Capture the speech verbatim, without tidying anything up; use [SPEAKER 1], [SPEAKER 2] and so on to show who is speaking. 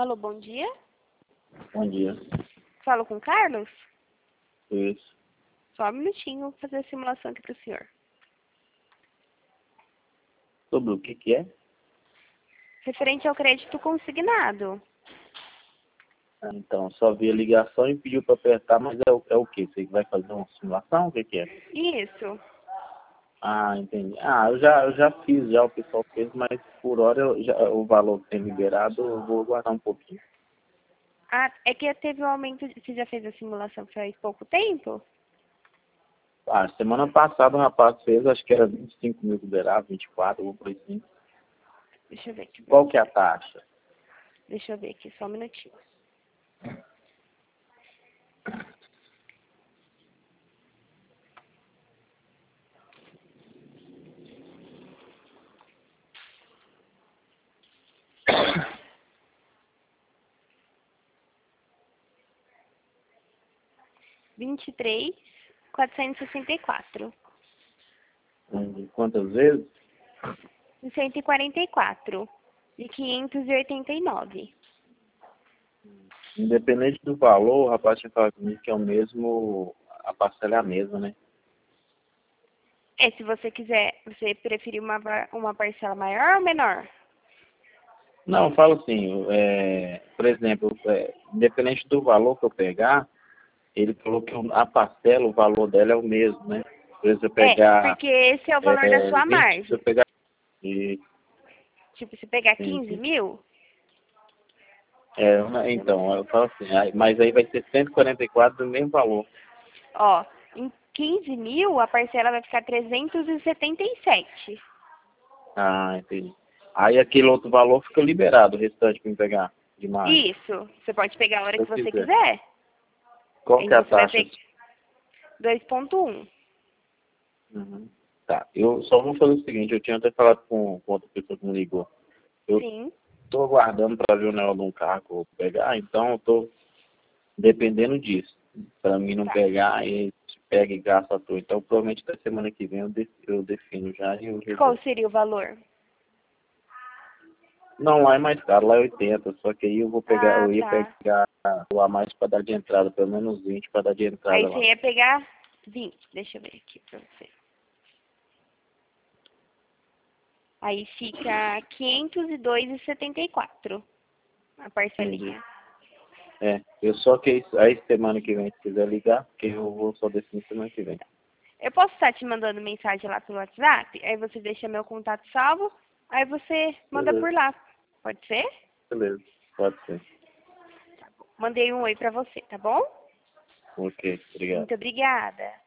[SPEAKER 1] Alô, bom dia.
[SPEAKER 2] Bom dia.
[SPEAKER 1] Falo com o Carlos?
[SPEAKER 2] Isso.
[SPEAKER 1] Só um minutinho, vou fazer a simulação aqui para o senhor.
[SPEAKER 2] Sobre o que que é?
[SPEAKER 1] Referente ao crédito consignado.
[SPEAKER 2] Ah, Então, só vi a ligação e pediu para apertar, mas é, o- é o quê? Você vai fazer uma simulação? O que que é?
[SPEAKER 1] Isso.
[SPEAKER 2] Ah, entendi. Ah, eu já, eu já fiz, já o pessoal fez, mas por hora eu já, o valor que tem liberado eu vou guardar um pouquinho.
[SPEAKER 1] Ah, é que teve um aumento, de- você já fez a simulação faz pouco tempo?
[SPEAKER 2] Ah, semana passada o rapaz fez, acho que era vinte e cinco mil liberado, vinte e quatro, ou por assim.
[SPEAKER 1] Deixa eu ver aqui.
[SPEAKER 2] Qual que é a taxa?
[SPEAKER 1] Deixa eu ver aqui, só um minutinho. vinte e três, quatrocentos e sessenta e quatro.
[SPEAKER 2] Hum, Quantas vezes?
[SPEAKER 1] E cento e quarenta e quatro. E quinhentos e oitenta e nove.
[SPEAKER 2] Independente do valor, o rapaz tinha falado comigo que é o mesmo, a parcela é a mesma, né?
[SPEAKER 1] É, se você quiser, você preferir uma, va- uma parcela maior ou menor?
[SPEAKER 2] Não, eu falo assim, é, por exemplo, é, independente do valor que eu pegar, ele falou que o- a parcela, o valor dela é o mesmo, né? Por exemplo, se eu
[SPEAKER 1] É,
[SPEAKER 2] pegar
[SPEAKER 1] porque esse é o valor da
[SPEAKER 2] é,
[SPEAKER 1] sua
[SPEAKER 2] vinte, se eu
[SPEAKER 1] margem.
[SPEAKER 2] pegar e,
[SPEAKER 1] Tipo, se pegar
[SPEAKER 2] sim,
[SPEAKER 1] quinze
[SPEAKER 2] sim.
[SPEAKER 1] mil,
[SPEAKER 2] É, uma- então, eu falo assim, aí- mas aí vai ser cento e quarenta e quatro do mesmo valor.
[SPEAKER 1] ó, em quinze mil a parcela vai ficar trezentos e setenta e sete.
[SPEAKER 2] Ah, entendi. Aí aquele outro valor fica liberado, o restante para me pegar de margem,
[SPEAKER 1] Isso, você pode pegar a hora
[SPEAKER 2] se eu
[SPEAKER 1] que você
[SPEAKER 2] quiser.
[SPEAKER 1] quiser.
[SPEAKER 2] Qual
[SPEAKER 1] Aí
[SPEAKER 2] que é a
[SPEAKER 1] você vai
[SPEAKER 2] taxa?
[SPEAKER 1] pegar dois ponto um.
[SPEAKER 2] Uhum. Tá, eu só vou fazer o seguinte, eu tinha até falado com, com outra pessoa que me ligou. Eu
[SPEAKER 1] Sim.
[SPEAKER 2] estou aguardando para ver o negócio de um carro que eu vou pegar, então eu estou dependendo disso. Para mim não
[SPEAKER 1] Tá.
[SPEAKER 2] pegar e pega e gasta à toa. Então provavelmente da semana que vem eu, de- eu defino já e eu
[SPEAKER 1] Qual
[SPEAKER 2] resolvo.
[SPEAKER 1] seria o valor?
[SPEAKER 2] Não, lá é mais caro, lá é oitenta, só que aí eu vou pegar,
[SPEAKER 1] Ah,
[SPEAKER 2] eu ia
[SPEAKER 1] tá.
[SPEAKER 2] pegar o a mais para dar de entrada, pelo menos vinte para dar de
[SPEAKER 1] Aí
[SPEAKER 2] entrada
[SPEAKER 1] você
[SPEAKER 2] lá.
[SPEAKER 1] ia pegar vinte. Deixa eu ver aqui pra você. Aí fica quinhentos e dois e setenta e quatro a
[SPEAKER 2] Entendi.
[SPEAKER 1] parcelinha.
[SPEAKER 2] É, eu só que isso- aí semana que vem, se quiser ligar, porque eu vou só definir semana que vem.
[SPEAKER 1] Eu posso estar te mandando mensagem lá pelo WhatsApp? Aí você deixa meu contato salvo, aí você manda
[SPEAKER 2] Beleza,
[SPEAKER 1] por lá. Pode ser?
[SPEAKER 2] beleza, pode ser.
[SPEAKER 1] Mandei um oi pra você, tá bom?
[SPEAKER 2] Ok, obrigado.
[SPEAKER 1] Muito obrigada.